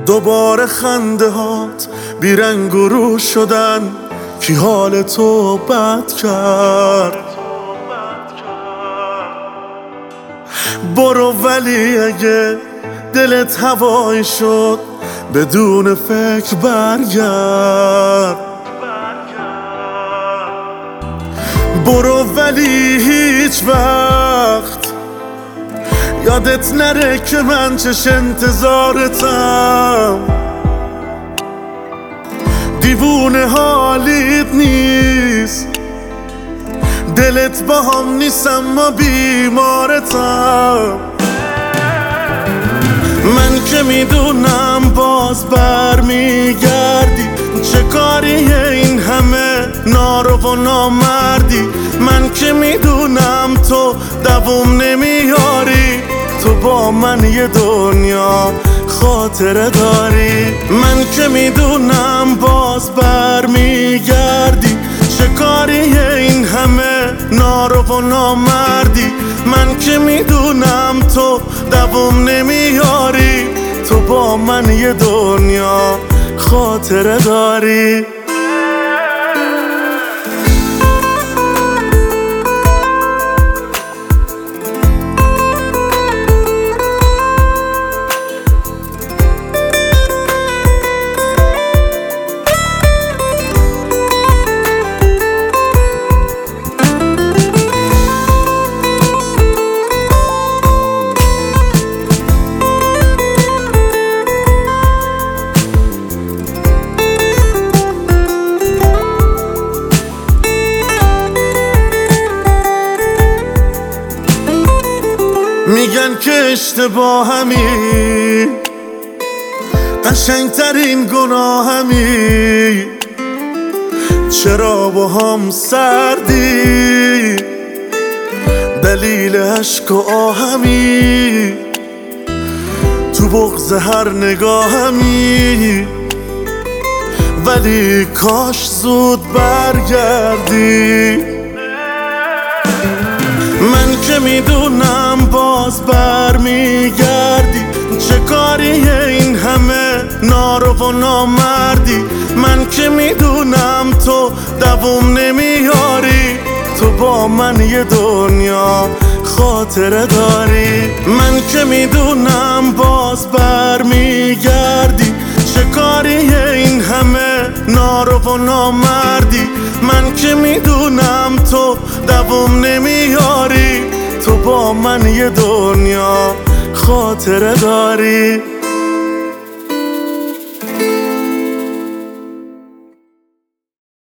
دوباره خنده هات بیرنگ و رو شدن، کی حال تو بد کرد؟ برو ولی اگه دلت هوایی شد بدون فکر برگرد. برو ولی هیچ وقت یادت نره که من چش انتظارتم. دیوونه حالیت نیست، دلت با هم نیست اما بیمارتم. من که میدونم باز برمیگردی، چه کاریه این همه نارو و نامردی. من که میدونم تو دووم نمیاری، تو با من یه دنیا خاطره داری. من که میدونم باز برمیگردی، چه کاریه این همه نارو و نامردی. من که میدونم تو دووم نمیاری، تو با من یه دنیا خاطره داری. میگن که اشتباهمی، قشنگترین گناهمی، چرا با هم سردی؟ دلیل عشق و آهمی، تو بغض هر نگاهمی. ولی کاش زود برگردی. من که میدونم باز برمیگردی، چه کاریه این همه نارو و نامردی. من که میدونم تو دووم نمیاری، تو با من یه دنیا خاطره داری. من که میدونم باز برمیگردی، چه کاریه این همه نارو و نامردی. من که میدونم تو دووم نمیاری، تو با من یه دنیا خاطره داری.